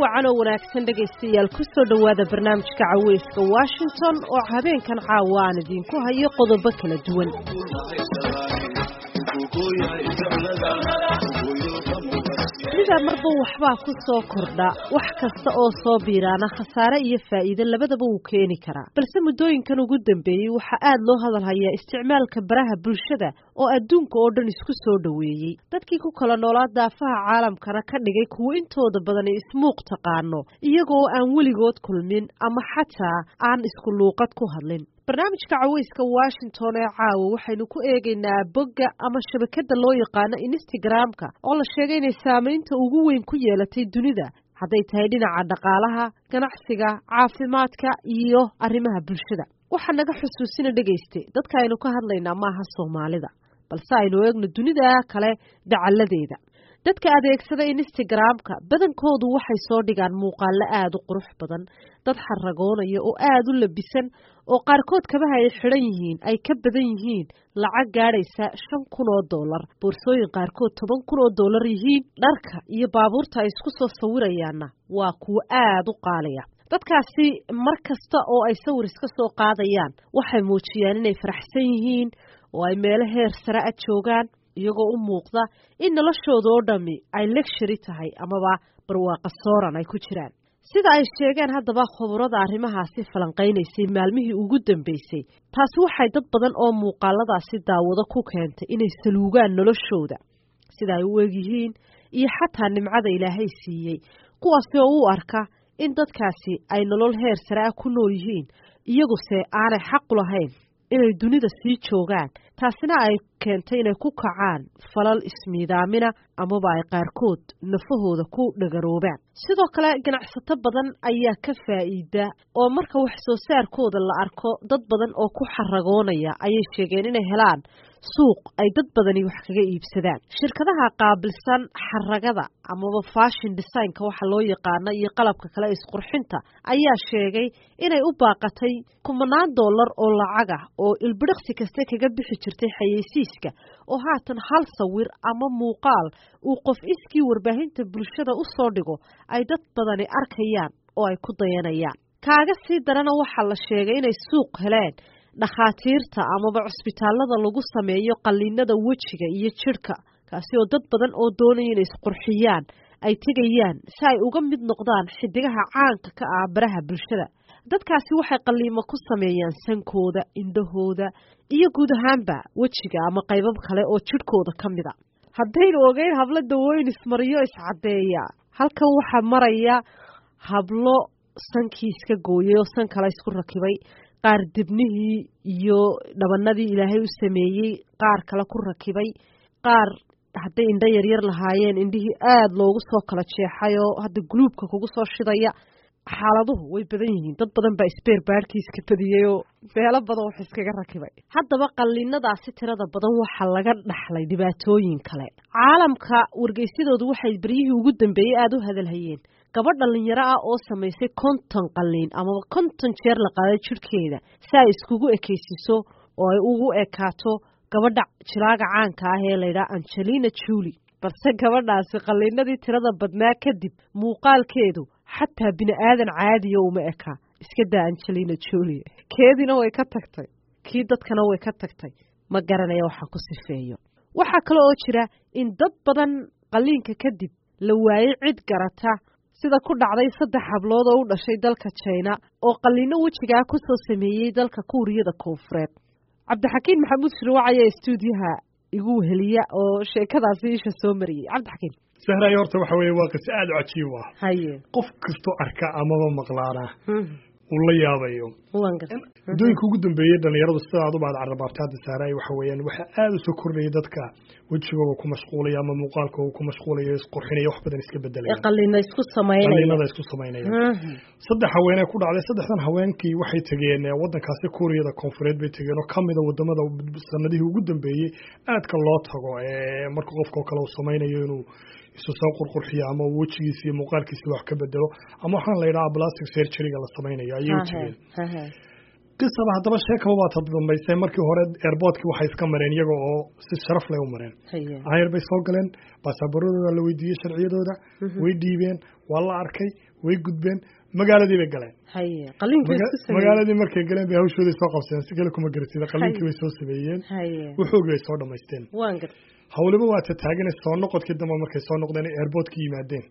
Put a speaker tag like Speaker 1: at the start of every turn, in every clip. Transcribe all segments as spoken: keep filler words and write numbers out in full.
Speaker 1: wacan oo wanaagsan dhegaystayaal ku soo dhawaada barnaamijka caweyska Washington oo habeenkan caawa aan idinku hayo qodobo kala duwan. sida marba waxbaa ku soo kordha wax kasta oo soo biiraana khasaare iyo faa'iido labadaba uu keeni karaa balse muddooyinkan ugu dambeeyay waxa aad loo hadal hayaa isticmaalka baraha bulshada oo adduunka oo dhan isku soo dhaweeyay dadkii ku kala noolaa daafaha caalamkana ka dhigay kuwa intooda badan ismuuq taqaano iyagoo aan weligood kulmin ama xataa aan isku luuqad ku hadlin. barnaamijka caweyska Washington ee caawa waxaynu ku eegaynaa bogga ama shabakada loo yaqaan Instagram-ka oo la sheegay inay saameynta ugu weyn ku yeelatay dunida hadday tahay dhinaca dhaqaalaha, ganacsiga, caafimaadka iyo arrimaha bulshada. waxa naga xusuusina dhageystay dadka aynu ka hadlaynaa maaha Soomaalida balse aynu eegno dunida kale dacaladeeda. dadka adeegsada Instagram-ka badankoodu waxay soo dhigaan muuqaalo aad u qurux badan, dad xaragoonaya oo aad u labisan oo qaarkood kabaha ay xiran yihiin ay ka badan yihiin lacag gaadhaysa shan kun oo dollar, boorsooyin qaarkood toban kun oo dollar yihiin, dharka iyo baabuurta ay isku soo sawirayaanna waa kuwa aad u qaaliya. dadkaasi mar kasta oo ay sawir iska soo qaadayaan waxay muujiyaan inay faraxsan yihiin oo ay meelo heer sare ah joogaan iyagoo u muuqda in noloshooda oo dhami ay luxury tahay amaba barwaaqo sooran ay ku jiraan. sida ay sheegeen haddaba khubarada arrimahaasi falanqeynaysay maalmihii ugu dambeysay taasi waxay dad badan oo muuqaaladaasi daawado ku keentay inay saluugaan noloshooda sida ay u egyihiin iyo xataa nimcada Ilaahay siiyey, kuwaasi oo u arka in dadkaasi ay nolol heer sare ah ku nool yihiin iyaguse aanay xaq u lahayn inay dunida sii joogaan. taasina ay keentay inay ku kacaan falal ismiidaamina amaba ay qaarkood nafahooda ku dhagaroobaan. sidoo kale ganacsato badan ayaa ka faa'iida oo marka wax soo saarkooda la arko dad badan oo ku xaragoonaya ayay sheegeen inay helaan suuq ay dad badani wax kaga iibsadaan. shirkadaha qaabilsan xaragada amaba fashion design-ka waxa loo yaqaan iyo qalabka kale isqurxinta ayaa sheegay inay u baaqatay kumanaan dollar oo lacag ah oo ilbiriqsi kasta kaga bixi jirtay xayeysiiska oo haatan hal sawir ama muuqaal uu qof iskii warbaahinta bulshada u soo dhigo ay dad badani arkayaan oo ay ku dayanayaan. kaaga sii darana waxa la sheegay inay suuq heleen dhakhaatiirta amaba cusbitaalada lagu sameeyo qalliinada wejiga iyo jirka kaasi oo dad badan oo doonaya inay isqurxiyaan ay tegayaan si ay uga mid noqdaan xidigaha caanka ka ah baraha bulshada. dadkaasi waxay qalliimo ku sameeyaan sankooda, indhahooda iyo guud ahaanba wejiga ama qaybab kale oo jirkooda ka mid ah. haddaynu ogeyn hablo dawooyin ismariyo iscadeeya halkan waxaa maraya hablo sankii iska gooyay oo san kale isku rakibay, qaar dibnihii iyo dhabanadii Ilaahay u sameeyay qaar kale ku rakibay, qaar hadday indho yaryar lahaayeen indhihii aad loogu soo kala jeexay oo hadda guluubka kugu soo shidaya. xaaladuhu way badan yihiin, dad badan baa isbeer baarkiis ka badiyay oo meelo badan wax iskaga rakibay. haddaba qalliinadaasi tirada badan waxaa laga dhaxlay dhibaatooyin kale. caalamka wargeysadoodu waxay baryihii ugu dambeeyay aad u hadalhayeen gabadh dhalinyaro ah oo samaysay konton qalliin ama konton jeer la qaaday jirkeeda si ay iskugu ekaysiiso oo ay ugu ekaato gabadha jiraaga caanka ah ee la yiraahdo Angelina Jolie. balse gabadhaasi qalliinadii tirada badnaa kadib muuqaalkeedu xataa bini aadan caadi ah uma eka, iska daa Angelina Jolie. keedina way ka tagtay, kii dadkana way ka tagtay, ma garanayo waxa ku sifeeyo. waxa kale oo jira in dad badan qalliinka kadib la waayay cid garata sida ku dhacday saddex hablood oo u dhashay dalka China oo qalliino wejiga ku soo sameeyay dalka Kuuriyada Koonfureed. Cabdixakiin Maxamuud Shirwac ayaa stuudiyaha igu heliya oo sheekadaasi isha soo mariyay. Cabdixakiin
Speaker 2: sahray horta waxa weeye waa qis aad u cajiib ah.
Speaker 1: haye
Speaker 2: qof kasto arka amaba maqlaana uu la yaabayo.
Speaker 1: waanka
Speaker 2: doonka ugu dambeeyay dhalinyaradu sida aad u baad carrabaartaada saaray waxa weeyaan waxa aad u soo kordhayay dadka wajigooda ku mashquulay ama muuqaalkooda ku mashquulay isqurxinay wax badan iska bedelay.
Speaker 1: qalliino isku sameeyay
Speaker 2: qalliinada isku sameeyay. saddex haweeney ku dhacday saddexdan haweenkii waxay tageen wadankaasi Kuuriyada Koonfureed bay tageen oo kamid ah wadamada sanadihii ugu dambeeyay aadka loo tago ee marka qofka kale uu sameeyo inuu isu soo qurqurxiyo ama wajigiisa iyo muuqaalkiisa wax ka bedelo ama waxaan la yiraahdaa plastic surgery-ga la sameeyo ayuu tageen. qisada haddaba sheekaba waa tad dambaysay markii hore airportkii waxay iska mareen iyaga oo si sharaf leh u mareen. ayar bay soo galeen baasaboorradooda la weydiiyey sharciyadooda way dhiibeen waa la arkay way gudbeen magaaladii bay galeen
Speaker 1: haye qalinkii isku sameeyeen
Speaker 2: magaaladii markay galeen bay hawshooda soo qabsadeen si kale kuma garatida qalinkii bay soo sameeyeen
Speaker 1: haye
Speaker 2: wuxuu gay soo dhameysteen
Speaker 1: waan gar
Speaker 2: hawlaba waa ta taagan soo noqodkii dambe markay soo noqdeen airport ki yimaadeen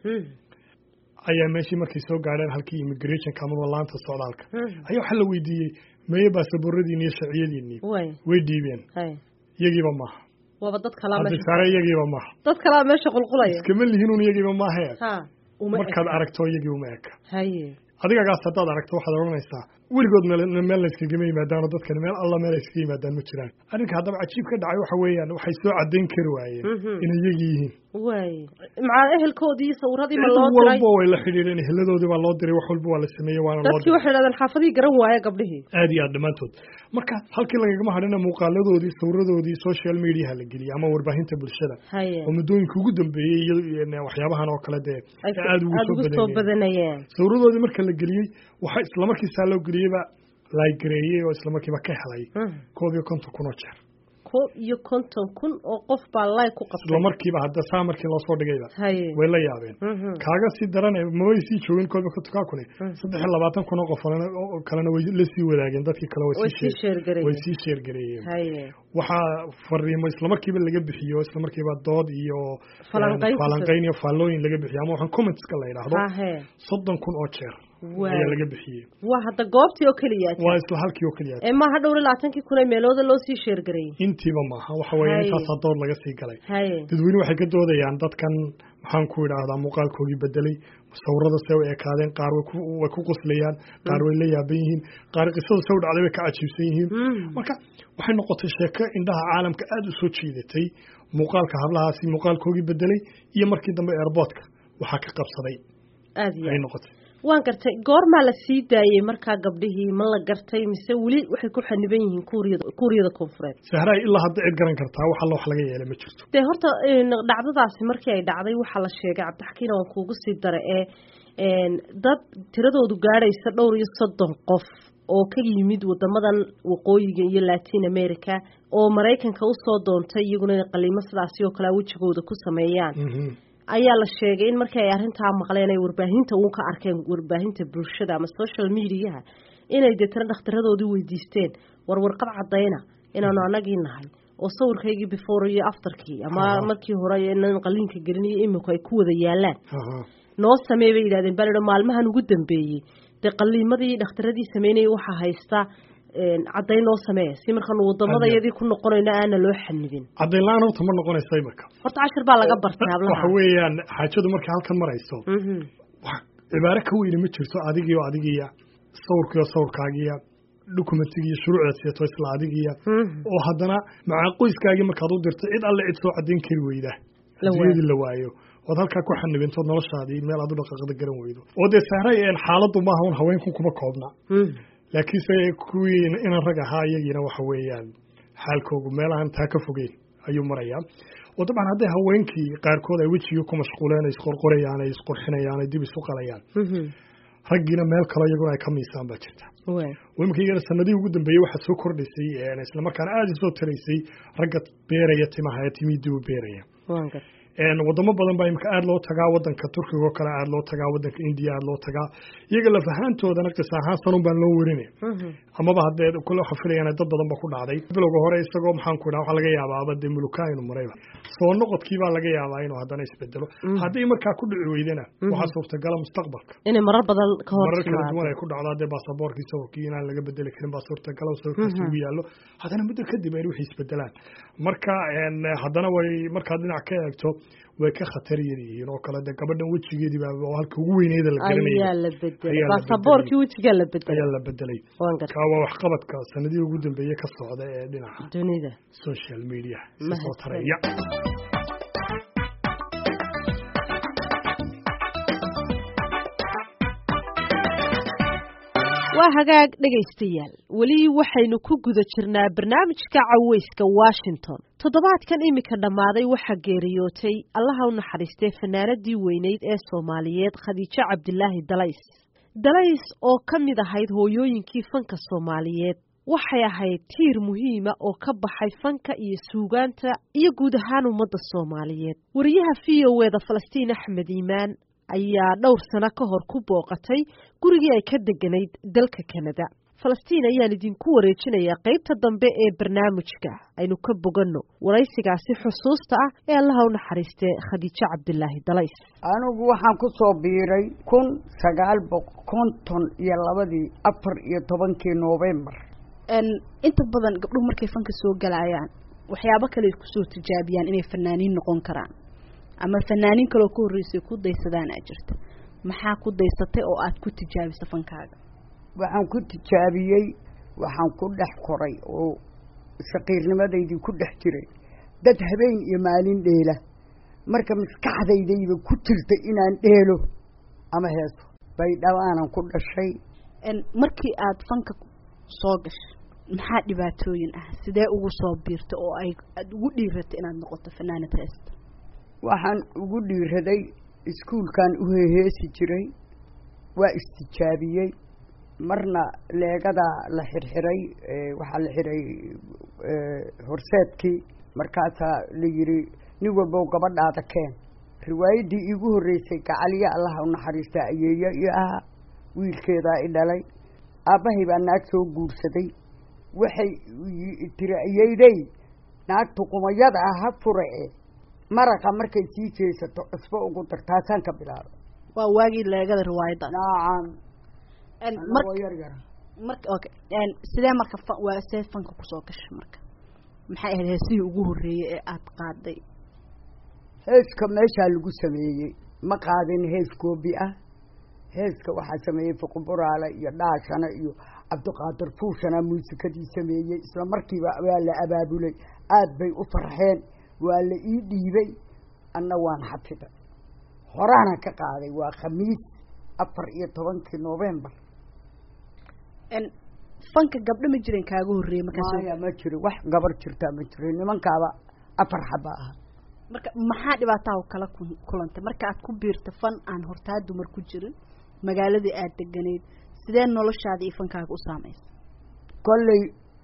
Speaker 2: ayaa meeshii markay soo gaadheen halkii immigration kamada laanta socdaalka ayaa waxa la weydiiyey meeyo baasabooradiin iyo sharciyadiin way dhiibeen iyagiiba maaha
Speaker 1: waba dad kala meesha
Speaker 2: sare iyagiiba maaha
Speaker 1: dad kala meesha qulqulaya
Speaker 2: iskama lihiin iyagiiba maaha
Speaker 1: ha
Speaker 2: markaad aragto iyagii uma eka
Speaker 1: haye
Speaker 2: adigagaas haddaad aragto waxaad oranaysaa weligood meel meel layskaga yimaadaan oo dadkan meel alla meel iskaga yimaadaan ma jiraan arrinka haddaba cajiib ka dhacay waxa weeyaan waxay soo caddayn kari waayeen inay iyagii yihiin
Speaker 1: way maca ehelkoodii sawirradii ma loo diray
Speaker 2: walba way la xidhiidheen eheladoodii baa loo diray wax walba waa la sameeyey waana loo
Speaker 1: dadkii waxay yidhahdeen xaafadii garan waaya gabdhihii
Speaker 2: aad iyo aad dhammaantood marka halkii lagagama hadhina muuqaaladoodii sawiradoodii social mediaha la geliyey ama warbaahinta bulshada oo muddooyinka ugu dambeeyey iyo waxyaabahan oo kale dee aad ugu soo
Speaker 1: badanayeen
Speaker 2: sawiradoodii marka la geliyey waxa isla markiisaa loo geliyeyba laagareeyey oo isla markiiba ka helay koob iyo konton kun oo jeer
Speaker 1: koob iyo konton kun oo qof baa like ku qabtay
Speaker 2: isla markiiba hadda saa markii loo soo dhigayba way la yaabeen kaaga sii daran maway sii joogin koob iyo konton kun saddex iyo labaatan kun oo qof kalena way la sii wadaageen dadkii kale way sii sheergareeyeen way sii sheergareeyeen waxaa fariimo isla markiiba laga bixiyo isla markiiba dood iyo falanqayn iyo faallooyin laga bixiyo ama waxaan commentska la yidhaahdo soddon kun oo jeer ayaa laga bixiyey
Speaker 1: waa hadda goobtii oo keliya
Speaker 2: waa isla halkii oo keliya
Speaker 1: ee maaha dhowr iyo labaatankii kun ee meelooda loo sii sheergareeyey
Speaker 2: intiiba maaha waxa weeye intaasaa dood laga sii galay dadweyne waxay ka doodayaan dadkan maxaan ku idhaahdaa muuqaalkoogii bedelay sawirada se u ekaadeen qaar way ku qoslayaan qaar way la yaaban yihiin qaar qisada se u dhacday way ka cajiibsan yihiin marka waxay noqotay sheeko indhaha caalamka aada u soo jiidatay muuqaalka hablahaasi muuqaalkoogii bedelay iyo markii dambe airportka waxaa ka qabsaday
Speaker 1: aad iyo
Speaker 2: ay noqotay
Speaker 1: waan gartay goormaa la sii daayey markaa gabdhihii ma la gartay mise weli waxay ku xaniban yihiin kuuriyada kuuriyada koonfureed
Speaker 2: sahray ilaa hadda cid garan kartaa wax alla wax laga yeelay ma jirto
Speaker 1: dee horta dhacdadaasi markii ay dhacday waxaa la sheegay cabdixakiin waan kuugu sii daray ee dad tiradoodu gaadhaysa dhowr iyo soddon qof oo ka yimid wadamadan waqooyiga iyo latin america oo maraykanka usoo doontay iyaguna inay qaliimo sidaasi oo kale wejigooda ku sameeyaan ayaa la sheegay in markii ay arrintaa maqleen ay warbaahinta uun ka arkeen warbaahinta bulshada ama social mediaha inay deetana dhakhtarradoodii weydiisteen war warqad caddayna inaanu anagii nahay oo sawirkaygii before iyo afterkii ama markii hore inaan qaliinka gelin iyo imika ay ku wada yaalaan noo samee bay yidhahdeen baa maalmahan ugu dambeeyey dee qaliimadii dhakhtarradii sameynayay waxaa haysta caddayn noo samee si markaanu wadamada iyadii ku noqonayno aana loo xanibin
Speaker 2: caddayn la-aan horta ma noqonaysa imika
Speaker 1: horta cashir baa laga bartay hablaha
Speaker 2: waxa weeyaan xaajadu markay halkan marayso cibaare ka weyni ma jirto adigii oo adigiya sawirkii oo sawirkaagiya documentigii shuruucda siyato isla adigiya oo haddana macaa qoyskaagii markaad u dirto cid alle cid soo caddayn kari weyda adiyadii la waayo ood halkaa ku xanibintood noloshaadii meel aad u dhaqaaqda garan weydo oo dee sahray xaaladdu maaha un haweenku kuma koobna laakiinse kuwii inan rag ahaa iyagiina waxa weeyaan xaalkoogu meelahan taa ka fogeyn ayuu marayaa oo dabcan hadday haweenkii qaarkood ay wejigii ku mashquuleen ay isqorqorayaan ay isqurxinayaan ay dib isu qalayaan raggiina meel kale iyaguna ay ka miisaan baa jirta imika iyagana sanadihii ugu dambeeyey waxaa soo kordhaysay isla markaana aada isoo taraysay ragga beeraya timaha ee timihii dib u beeraya wadamo badan baa imika aada loo tagaa wadanka turkiga oo kale aada loo tagaa wadanka indiya aada loo tagaa iyaga lafahaantoodana qisa ahaan sanun baan loo warinay amaba haddee kule waxa filayaan dad badan ba ku dhacday bilowga hore isagoo maxaan ku idhaha waxa laga yaabaaba dee mulukaa inuu marayba soo noqodkii baa laga yaabaa inuu haddana isbedelo haddii markaa ku dhici weydana waxaa suurtagala mustaqbalka
Speaker 1: inay marar badan ka hor
Speaker 2: marar kala duwan ay ku dhacdaa dee baasaboorkii sawirkii inaan laga bedeli karin baa suurtagala sawirkaasi ugu yaallo haddana muddo kadib ay wixii isbedelaan marka haddana way markaad dhinac ka eegto way ka khatar yar yihiin oo kale de gabadhan wejigeedii baa oo halka ugu weyneeda la garanayay
Speaker 1: ayaa la bedelay baasaboorkii wejiga la bedelay
Speaker 2: ayaa la bedelay ka waa wax qabadka sanadii ugu dambeeyay ka socda ee dhinaca
Speaker 1: dunida
Speaker 2: social media soo taraya
Speaker 1: waa hagaag dhegaystayaal weli waxaynu ku guda jirnaa barnaamijka caweyska Washington toddobaadkan imika dhammaaday waxaa geeriyootay allaha u naxariistay fanaanadii weyneyd ee Soomaaliyeed Khadiija Cabdilaahi Dalays Dalays oo ka mid ahayd hooyooyinkii fanka Soomaaliyeed waxay ahayd tiir muhiima oo ka baxay fanka iyo suugaanta iyo guud ahaan ummadda Soomaaliyeed wariyaha V O A da Falastiin Axmed Iimaan ayaa dhowr sano ka hor ku booqatay gurigii ay ka deganayd dalka Canada. Falastiin ayaan idinku wareejinayaa qaybta dambe ee barnaamijka aynu ka boganno waraysigaasi xusuusta ah ee Allaha u naxariistay Khadiija Cabdilaahi Dalays.
Speaker 3: anigu waxaan ku soo biiray kun sagaal boqol konton iyo labadii afar iyo tobankii November.
Speaker 4: en inta badan gabdhuhu markay fanka soo galayaan waxyaabo kale ku soo tijaabiyaan inay fanaaniin noqon karaan ama fanaaniin kale oo ku horeysay ku daysadaan ajirta. maxaa ku daysatay oo aad ku tijaabisay fankaaga?
Speaker 3: waxaan ku tijaabiyey waxaan ku dhex koray oo shaqiirnimadeydii ku dhex jiray dad habeen iyo maalin dheela marka maskaxdaydayba ku jirta inaan dheelo ama heeso bay dhawaanan ku dhashay.
Speaker 4: en markii aad fanka soo gashay maxaa dhibaatooyin ah sidee ugu soo biirtay oo ay aad ugu dhiiratay inaad noqoto fanaanad heesta?
Speaker 3: waxaan ugu dhiiraday iskuulkan u heeheesi jiray waa istijaabiyey marna leegada la xirxiray waxaa la xiray horseedkii markaasaa la yiri nin walbow gabadhaada keen. riwaayadii iigu horreysay gacaliya allaha u naxariista ayeeyo iyo ahaa wiilkeedaa i dhalay aabbahay baa naag soo guursaday waxay tiri ayeydey naagtu qumayada ah ha furace maraqa markay sii jeesato cusbo ugu dar taasaan ka bilaabay.
Speaker 4: waa waagii leegada riwaayadda.
Speaker 3: nacam
Speaker 4: en marka yar yar marka okay en sidee marka waa see fanka ku soo gashay marka maxay ahayd heesihii ugu horreeyay ee aad qaaday?
Speaker 3: heeska meeshaa lagu sameeyey ma qaadin hees goobi ah. heeska waxaa sameeyey fuquburaale iyo dhaashana iyo cabdiqaadir fuushana muusikadii sameeyey isla markiiba waa la abaabulay aad bay u farxeen waa la ii dhiibay anna waan xafiday horaana ka qaaday waa khamiis afar iyo tobankii November.
Speaker 4: en fanka gabdho ma jirin kaaga horreeyay markaas?
Speaker 3: maya ma jiro wax gabar jirta ma jiro nimankaaba afar xaba ah.
Speaker 4: marka maxaa dhibaataa kala kulantay marka aad ku biirtay fan aan hortaa dumar ku jirin magaaladii aad deganeed sidee noloshaada iyo fankaaga u saameysay?
Speaker 3: kolley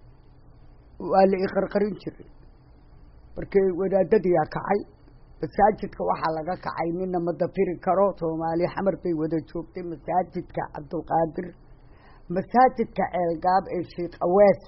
Speaker 3: waa la i qarqarin jiray markii wadaadadii kacay masaajidka waxaa laga kacay nina ma dafiri karo Soomaali xamar bay wada joogtay masaajidka Cabdulqaadir masaajidka Ceelgaab ee Sheekh Awaas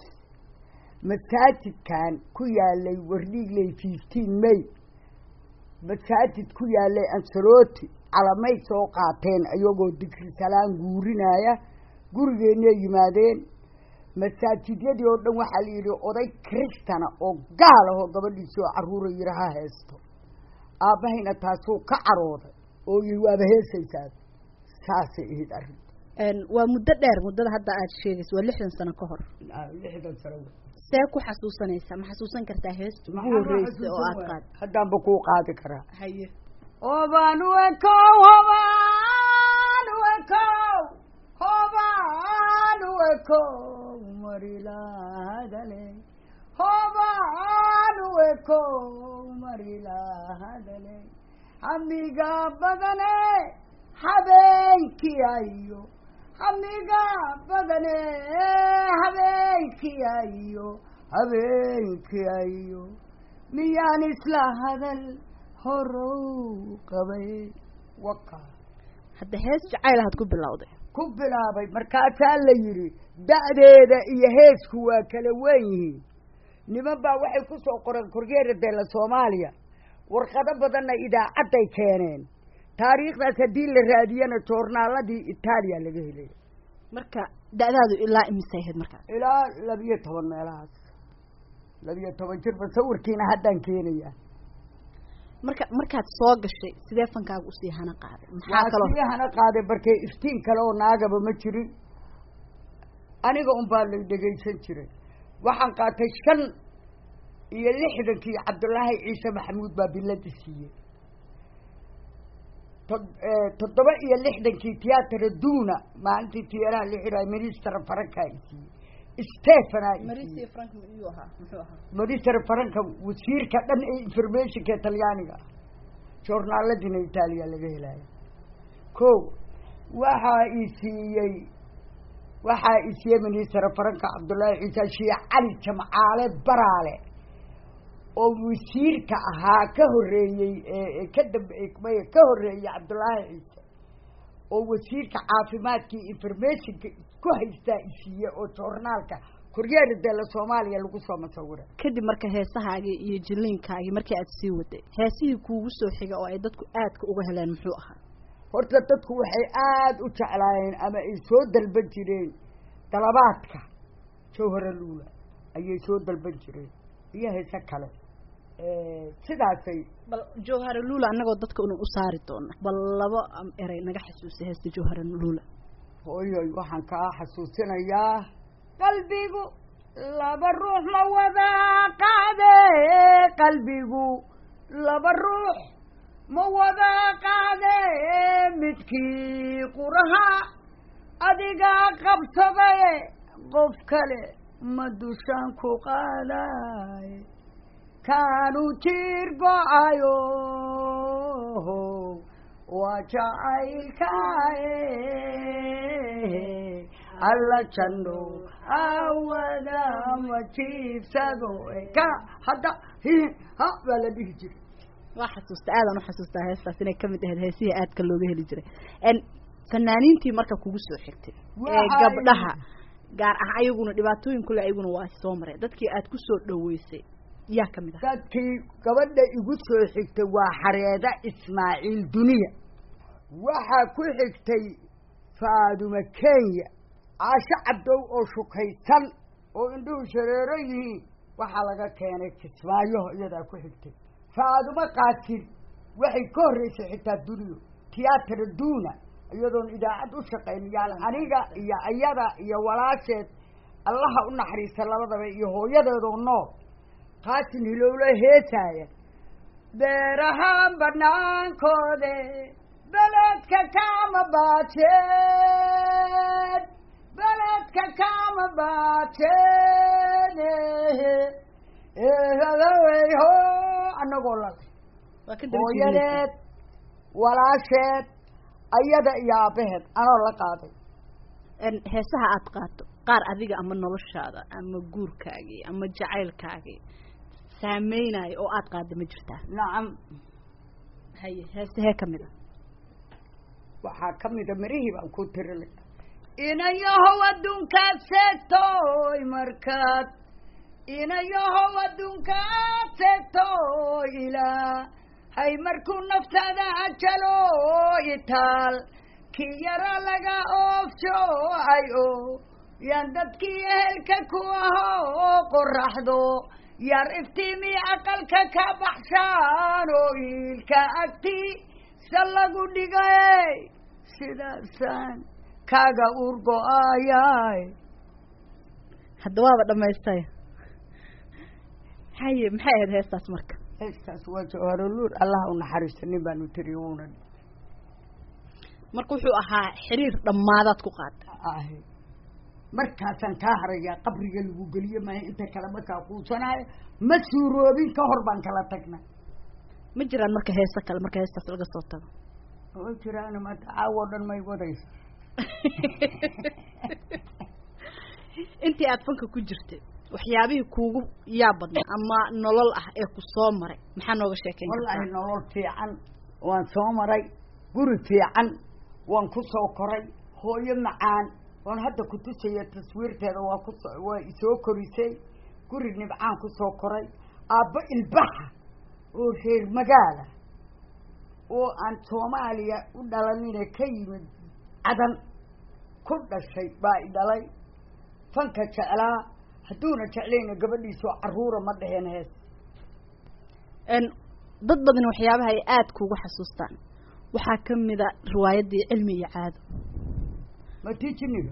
Speaker 3: masaajidkan ku yaalay Wardiigley fifteen May masaajid ku yaalay Ansarooti calamay soo qaateen ayagoo digri salaan guurinaya gurigeena yimaadeen masaajidyadii oo dhan waxaa la yiri oday kristana oo gaal ah oo gabadhiisa oo caruur yiraha heesto aabahayna taasoo ka carooday oo yiwaaba heesaysaa saasay ahayd arrin.
Speaker 4: en waa muddo dheer muddada hadda aad sheegayso waa lixdan sano ka hor.
Speaker 3: lixdan sano
Speaker 4: see ku xasuusanaysaa ma xasuusan kartaa heesta ugu horreysay oo aad qaad?
Speaker 3: haddaanba kuu qaadi karaa.
Speaker 4: haye
Speaker 3: hobaan wekow hobaan wekow hobaan wekow marilaadale hobaan wekow marilaadale hamiga badane habeenkii ayo hamiga badane habeenkii ayo habeenkii ayo miyaan isla hadal horow qabay waka.
Speaker 4: hadda hees jacayl aad ku bilowday?
Speaker 3: ku bilaabay markaasaa la yiri da'deeda iyo heesku waa kala weyn yihiin. niman baa waxay ku soo qoreen korgeerada la Soomaaliya warqado badanna idaacaday keeneen taariikhdaas hadii la raadiyana joornaaladii Itaaliya laga helay.
Speaker 4: marka da'daadu ilaa imisay ahayd markaas?
Speaker 3: ilaa laba iyo toban meelahaas laba iyo toban jir bas sawirkiina haddaan keenaya.
Speaker 4: marka markaad soo gashay sidee fankaaga u sii hana qaaday?
Speaker 3: maxaa kale oo hana qaaday barkay iftiin kale oo naagaba ma jirin aniga un baa la dhageysan jiray. waxaan qaatay shan iyo lixdankii Cabdullaahi Ciise Maxamuud baa bilada siiyey. toddoba iyo lixdankii tiyaatar Duuna maalintii tiyaaraha la xiray minister Faranka siiyey. Stefana
Speaker 4: Marisi Frank iyo aha muxuu ahaa
Speaker 3: minister Faranka wasiirka dhan ee informationka Talyaaniga joornaaladina Itaaliya laga helay. ko waxa ii siiyey waxa ii siiyey minister Faranka Cabdullaahi Ciise Shiic Ali Jamcaale Baraale oo wasiirka ahaa ka horeeyay ee ka dambeeyay ka horeeyay Cabdullaahi Ciise oo wasiirka caafimaadkii informationka ku haystaa isiiye oo joornaalka Corriere della Soomaaliya lagu soo masawira
Speaker 4: kadib marka heesahaagii iyo jiliinkaagii markii aad sii waday heesihii kuugu soo xiga oo ay dadku aadka uga heleen muxuu ahaa
Speaker 3: horta dadku waxay aad u jeclaayeen ama ay soo dalban jireen dalabaadka Jawhara Luula ayay soo dalban jireen iyo heesa kale ee sidaasay
Speaker 4: bal Jawhara Luula anagoo dadka uu u saari doona bal laba eray naga xasuusay heesta Jawhara Luula
Speaker 3: hooyoy waxaan ka xasuusinayaa qalbigu laba ruux ma wada qaade qalbigu laba ruux ma wada qaade midkii quraha adiga qabsaday qof kale ma dushan ku qaaday kaanu jirgoayo wajacaylkaaye alla janno awada ma jiibsado ka hadda ha baa la dhihi jiray
Speaker 4: waa xasuusta aadan u xasuustaa heestaas inay kamid ahayd heesihii aadka looga heli jiray n fanaaniintii marka kugu soo xigtay ee gabdhaha gaar ah ayaguna dhibaatooyin kule ayaguna waa soo maray dadkii aad ku soo dhaweysay yaa kamid ah
Speaker 3: dadkii gabadha igu soo xigtay waa Xareeda Ismaaciil Duniya waxaa ku xigtay Faaduma Kenya Caasha Cabdow oo shukaysan oo indhuhu shareero yihiin waxaa laga keenay Kismaayo iyada ku xigtay Faaduma Qaasin waxay ka horeysay xitaa Duniyo tiyaatar Duuna iyadoon idaacad u shaqeynayaan aniga iyo ayada iyo walaasheed allaha u naxariista labadaba iyo hooyadeedoo nool qaasin hilowle heesaaya beerahaan banaankoode beledka kama baateen beledka kama baateen eehadaweyho anagoo lale hooyadeed walaasheed ayada iyo aabaheed anoo la qaaday
Speaker 4: heesaha aad qaato qaar adiga ama noloshaada ama guurkaagii ama jacaylkaagii saameynaayo oo aad qaada ma jirtaa
Speaker 3: nacam
Speaker 4: haye heesahee kamid a
Speaker 3: waxaa kamid a marihii baan ku tirilay inayahow adduunkaad seegtooy markaad inayahow adduunkaad seegtooy ilaa hay markuu naftaada ajalo itaal kii yara laga oofsho ay o yaan dadkii ehelka ku ahoo qoraxdo yar iftiimi aqalka ka baxshaan oo iilka agti sa lagu dhigay sidaasaan kaaga urgo-ayaay
Speaker 4: hadda waaba dhamaystay haye maxay ahayd heestaas marka
Speaker 3: heestaas waa Jawhara Luula allah u naxariisto nin baan u tiriyo una
Speaker 4: marka wuxuu ahaa xiriir dhammaadaad ku qaata
Speaker 3: ahe markaasaan kaa harayaa qabriga lagu geliye maaha inta kale markaa quusanaayo ma suuroobin ka hor baan kala tagnay
Speaker 4: ma jiraan marka heesa kale marka heestaas laga soo tago
Speaker 3: oo jiraan ma caawo dhan may wadayso
Speaker 4: intii aad fanka ku jirtay waxyaabihii kuugu yaa badnaa ama nolol ah ee ku soo maray maxaa nooga sheekeyn kartaa
Speaker 3: wallahi nolol fiican waan soo maray guri fiican waan ku soo koray hooyo macaan waan hadda ku tusaya taswiirteeda waa ku waa isoo korisay guri nibcaan ku soo koray aabba ilbaxa oo reer magaala oo aan Soomaaliya u dhalanina ka yimid cadan ku dhashay baa i dhalay fanka jeclaa hadduuna jeclayna gabadhiisoo caruura ma dheheen hees
Speaker 4: n dad badan waxyaabaha ay aad kuugu xasuustaan waxaa kamid a riwaayadii Cilmi iyo Caado
Speaker 3: ma tiijiniga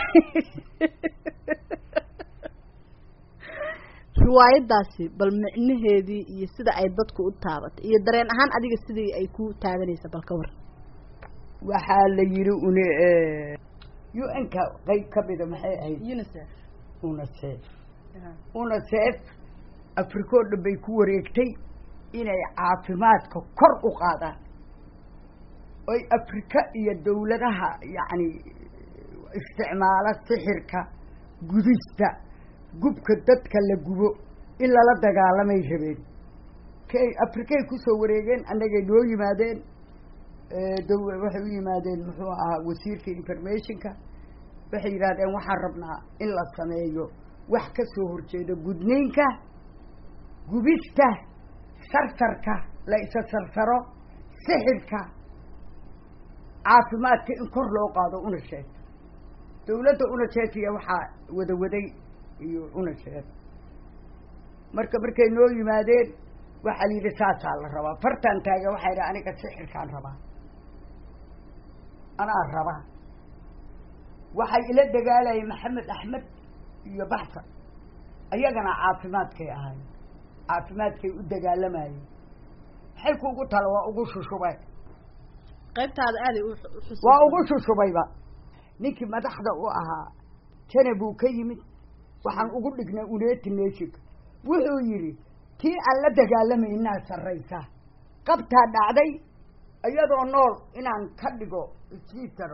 Speaker 4: riwaayadaasi bal micnaheedii iyo sida ay dadku u taabatay iyo dareen ahaan adiga sidii ay ku taabanaysa bal ka war
Speaker 3: waxaa la yiri une U N ka qayb kamida maxay ahayd
Speaker 4: UNICEF
Speaker 3: UNICEF UNICEF Afrika oo dhan bay ku wareegtay inay caafimaadka kor u qaadaan oy Afrika iyo dawladaha yacni isticmaala sixirka gudista gubka dadka la gubo in lala dagaalamay rabeen kay Afrikay ku soo wareegeen annagay noo yimaadeen dow waxay u yimaadeen muxuu ahaa wasiirka informationka waxay yidhahdeen waxaan rabnaa in la sameeyo wax ka soo horjeeda gudniinka gubista sarsarka la isa sarsaro sixirka caafimaadka in kor loo qaado una sheegto dawladda una sheegtaya waxaa wada waday iyo una sheeg marka markay noo yimaadeen waxaa la yidhi saasaa la rabaa fartaan taaga waxaa yidhi aniga sixirkaan rabaa anaa rabaa waxay ila dagaalayeen maxamed axmed iyo baxsan ayagana caafimaadkay ahaayeen caafimaadkay u dagaalamayeen maxay kuugu tala waa ugu shushubay
Speaker 4: qaybtaada aaday
Speaker 3: waa ugu shushubayba ninkii madaxda u ahaa jana buu ka yimid waxaan ugu dhignay uneeti neshig wuxuu yidhi tii aan la dagaalamaynaa sarraysa qabtaa dhacday iyadoo nool inaan ka dhigo switzero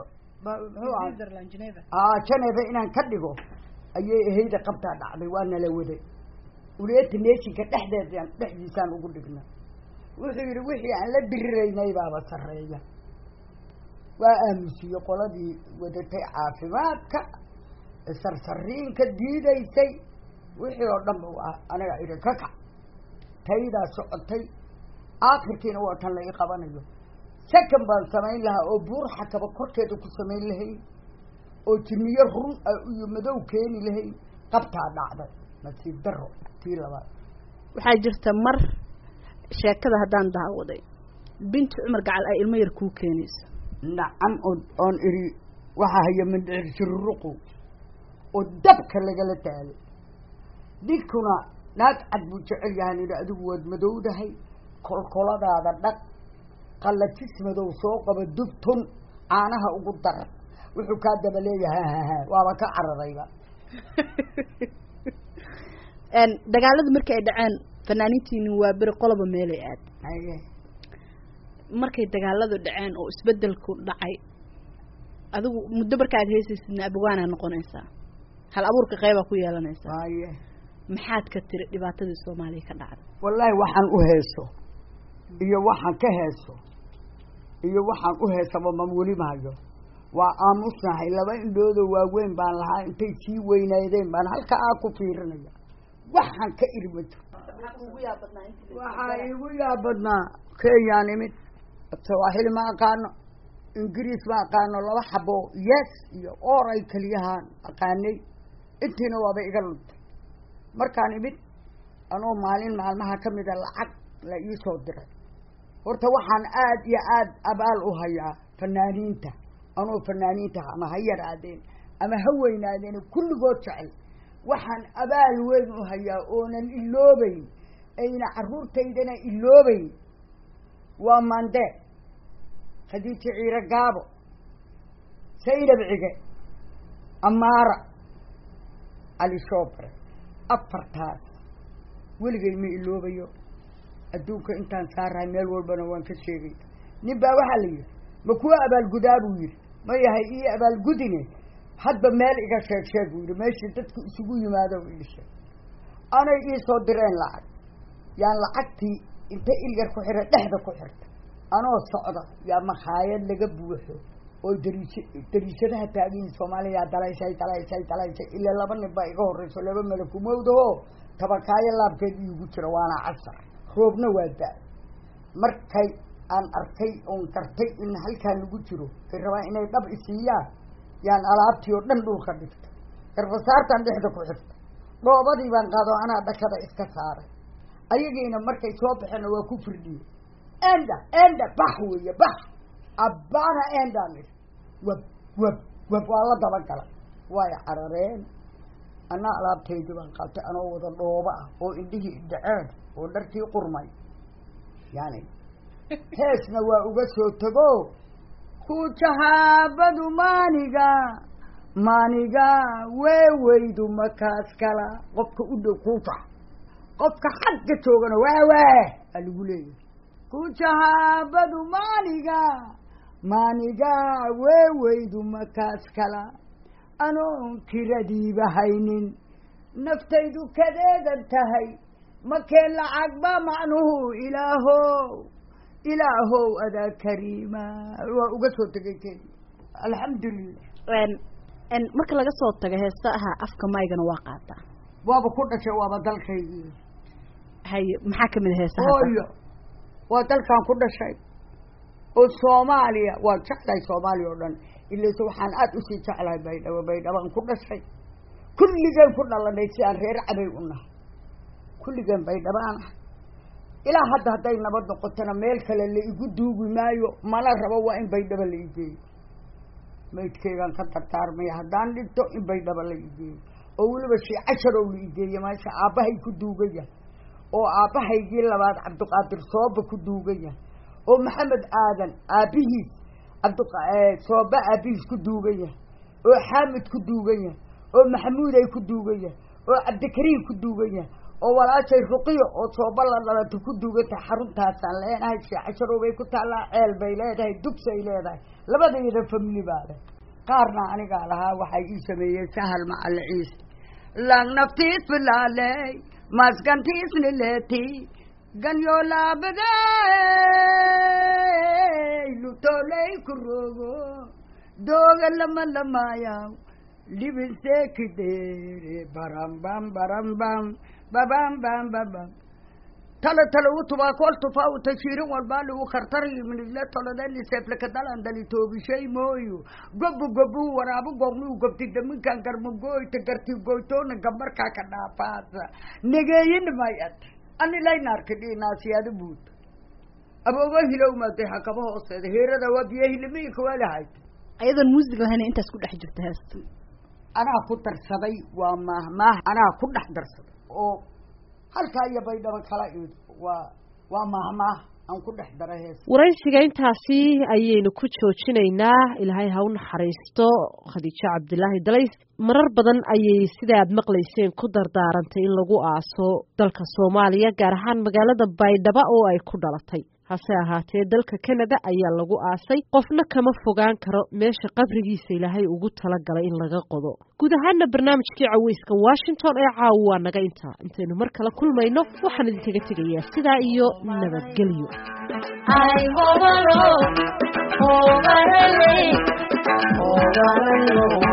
Speaker 3: a geneva inaan ka dhigo ayay ahayda qabtaa dhacday waa nala waday uneeti neshinka dhexdeedaan dhexdiisaan ugu dhignay wuxuu yidhi wixii aan la diriraynay baaba sarreeya waa aamusiye qoladii wadatay caafimaadka sarsariinka diidaysay wixii oo dhan ba waa anaga idhi ka kac taydaa socotay aakhirkiina waa tan la ii qabanayo sakan baan samayn lahaa oo buur xakaba korkeeda ku samayn lahayn oo jiniyo run iyo madow keeni lahayn qabtaa dhacday nasiib daro tii labaad
Speaker 4: waxaa jirta mar sheekada haddaan daawaday binti cumar gacal ay ilmo yar kuu keenayso
Speaker 3: nacam on oon iri waxaa haya mindhicir siruruqu oo dabka lagala taalay ninkuna naag cad buu jecel yahan idhi adigu waad madowdahay kolkoladaada dhaq qallajis madow soo qaba dubtun caanaha ugu daran wuxuu kaa daba leeyahay hahaha waaba ka caradayba
Speaker 4: dagaalada markii ay dhaceen fanaaniintiini waa beri qoloba meelay aad
Speaker 3: haye
Speaker 4: markay dagaaladu dhaceen oo isbedelku dhacay adigu muddo markaad heesaysidna abwaanaa noqonaysaa hal abuurka qeybaa ku yeelanaysaa
Speaker 3: haye
Speaker 4: maxaad ka tiri dhibaatadii soomaaliya ka dhacday
Speaker 3: wallaahi waxaan u heeso iyo waxaan ka heeso iyo waxaan u heesaba ma weli maayo waa aamusnahay laba indhoodoo waaweyn baan lahaa intay sii weynaydeen baan halka aa ku fiirinaya waxaan ka irmajo waxaa igu yaabadnaa kenyaan imid sawaaxili ma aqaano ingiriis ma aqaano laba xabo yes iyo or ay keliyahaan aqaanay intiina waaba iga luntay markaan imid anoo maalin maalmaha ka mida lacag la ii soo diray horta waxaan aad iyo aad abaal u hayaa fanaaniinta anoo fanaaniinta ama ha yaraadeen ama ha weynaadeen kulligood jecel waxaan abaal weyn u hayaa oonan iloobeyn ayna carruurtaydana iloobeyn waa mande khadiija ciiro gaabo saydab cige amaara cali shoobre afartaas weligay ma iloobayo adduunka intaan saarahay meel walbana waan ka sheegay nin baa waxaa la yidhi ma kuwa abaalgudaa buu yidhi ma yahay ii abaalgudine hadba meel iga sheeg sheeg buu yidhi meeshii dadku isugu yimaado ii sheeg anay ii soo direen lacag yaan lacagtii inta ilyar ku xira dhexda ku xirta anoo socda yaa makhaayad laga buuxo oo dariis dariishadaha taagiin soomaaliya dalayshay dalayshay dalayshay ilaa laba nin baa iga horreyso laba malakumowdaho tabakaayo laabkeed iigu jira waana casar roobna waa da- markay aan arkay oon gartay in halkaan lagu jiro ay rabaan inay dhab isiiyaan yaan alaabtii oo dhan dhulka dhigta garbasaartaan dhexda ku xirta dhoobadii baan qaado anaa dhakada iska saaray ayagiina markay soo baxeenna waa ku firdhiyey enda enda bax weeye bax abbaana endaa mid wab wab wab waa la dabagalay way carareen anaa alaabtaydii baan qaatay anoo wada dhooba ah oo indhihii dhaceen oo dharkii qurmay yani heesna waa uga soo tago ku jahaabadu maaniga maaniga weeweydu makaas kala qofka u dhow kuuta qofka xagga joogana waawaa aa lagu leeyahay ku jahaabadu maaniga maaniga weeweydu makaas kala anoon kiradiiba haynin naftaydu kadeedan tahay makee lacag ba macnuhu ilaahow ilaahow adaa kariima waa uga soo tegay kenya alxamdulilah
Speaker 4: n marka laga soo tago heesaha afka maygana waa qaataa
Speaker 3: waaba ku dhashay waaba dalkaygii
Speaker 4: haye maxaa kamid a heesaha
Speaker 3: hooyo waa dalkan ku dhashay oo soomaaliya waan jeclahay soomaaliya oo dhan ilayse waxaan aada usii jeclahay baydhabo baydhabaan ku dhashay kulligeen ku dhalanay si aan reer cabay u nahay kulligeen baydhabaan ah ilaa hadda hadday nabad noqotona meel kale la igu duugi maayo mana rabo waa in baydhabo la igeeyo maydkeygaan ka tartaarmaya haddaan dhinto in baydhabo la igeeyo oo weliba shii casharow la igeeyo meesha aabbahay ku duugaya oo aabbahaygii labaad cabdiqaadir sooba ku duugaya oo maxamed aadan aabbihiis cabdi sooba aabbihiis ku duugaya oo xaamid ku duugaya oo maxamuuday ku duugaya oo cabdikariim ku duugaya oo walaashay ruqiyo oo sooba la dhalata ku duuganta xaruntaasaan leenahay shii casharow bay ku taallaa ceel bay leedahay dugsay leedahay labadayda famili baa leh qaarna anigaa lahaa waxay ii sameeyeen sahal macali ciise lang naftiis bilaaley maskantiisni leeti ganyo laabaday lutoley ku rogo dooga lama lamaayaw libinseekidere barambam barambam babam bam babam tala tala utubaa kol tufaa u tashiirin walbaa lagu khartarayo minidle tolodeli seeflakadalan dali toobishay mooyo gobu gobu waraabu gobnuu gobti daminkan garmagooyta garti goytoona gabarkaa ka dhaafaasa negeeyin mayad ani laynaarka dhinaasiyaada buud abooba hilowmaday hakaba hooseeda heerada waa biyo hilimiinka waa lahayd
Speaker 4: ayadoon muusig lahayna intaas ku dhex jirta heesta
Speaker 3: anaa ku darsaday waa maahmaah anaa ku dhex darsaday oo halkaa iyo baydhabo kala iid waa waa maahmaah aan ku dhex dara hees
Speaker 1: waraysiga intaasi ayaynu ku joojinaynaa ilaahay ha u naxariisto khadiijo cabdilaahi dalays marar badan ayay sida aad maqlayseen ku dardaarantay in lagu aaso dalka soomaaliya gaar ahaan magaalada baydhabo oo ay ku dhalatay hase ahaatee dalka Canada ayaa lagu aasay qofna kama fogaan karo meesha qabrigiisa ilaahay ugu talagalay in laga qodo guud ahaan barnaamijkii caweyska Washington ee caawa naga inta intaynu mar kale kulmayno waxaan idinkaga tegayaa sidaa iyo nabadgelyo ay hobaro hobarale hobarale